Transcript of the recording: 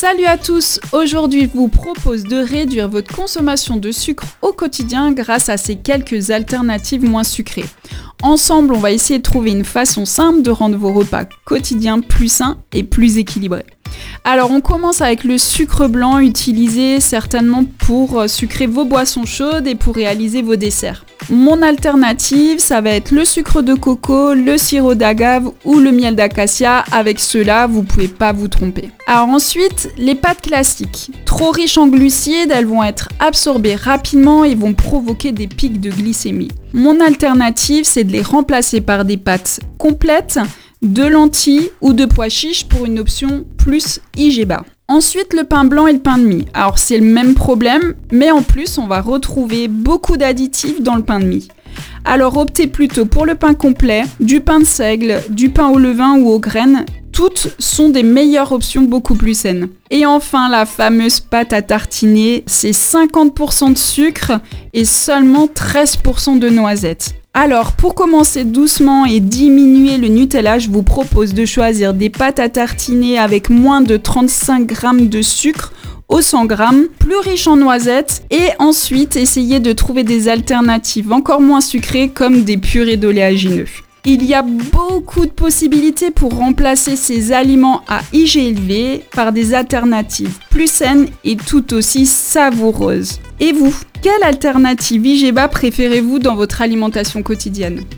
Salut à tous! Aujourd'hui, je vous propose de réduire votre consommation de sucre au quotidien grâce à ces quelques alternatives moins sucrées. Ensemble, on va essayer de trouver une façon simple de rendre vos repas quotidiens plus sains et plus équilibrés. Alors, on commence avec le sucre blanc utilisé certainement pour sucrer vos boissons chaudes et pour réaliser vos desserts. Mon alternative, ça va être le sucre de coco, le sirop d'agave ou le miel d'acacia. Avec ceux-là, vous pouvez pas vous tromper. Alors ensuite, les pâtes classiques. Trop riches en glucides, elles vont être absorbées rapidement et vont provoquer des pics de glycémie. Mon alternative, c'est de les remplacer par des pâtes complètes, de lentilles ou de pois chiches pour une option plus IGBA. Ensuite, le pain blanc et le pain de mie. Alors, c'est le même problème, mais en plus, on va retrouver beaucoup d'additifs dans le pain de mie. Alors, optez plutôt pour le pain complet, du pain de seigle, du pain au levain ou aux graines. Toutes sont des meilleures options beaucoup plus saines. Et enfin, la fameuse pâte à tartiner, c'est 50% de sucre et seulement 13% de noisettes. Alors, pour commencer doucement et diminuer le Nutella, je vous propose de choisir des pâtes à tartiner avec moins de 35 g de sucre au 100 g, plus riches en noisettes, et ensuite essayer de trouver des alternatives encore moins sucrées comme des purées d'oléagineux. Il y a beaucoup de possibilités pour remplacer ces aliments à IG élevé par des alternatives plus saines et tout aussi savoureuses. Et vous, quelle alternative IGBA préférez-vous dans votre alimentation quotidienne ?